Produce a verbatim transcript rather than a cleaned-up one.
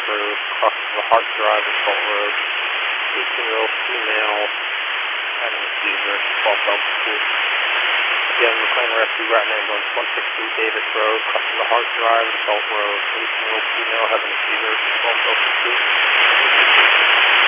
Road, crossing the Hart Drive at Salt Road. eighteen-year-old female having a seizure, twelve altitude. Again, McLean Rescue Ground Ambulance, one sixty-three Davis Road, crossing the Hart Drive at Salt Road. eighteen-year-old female having a seizure, twelve altitude.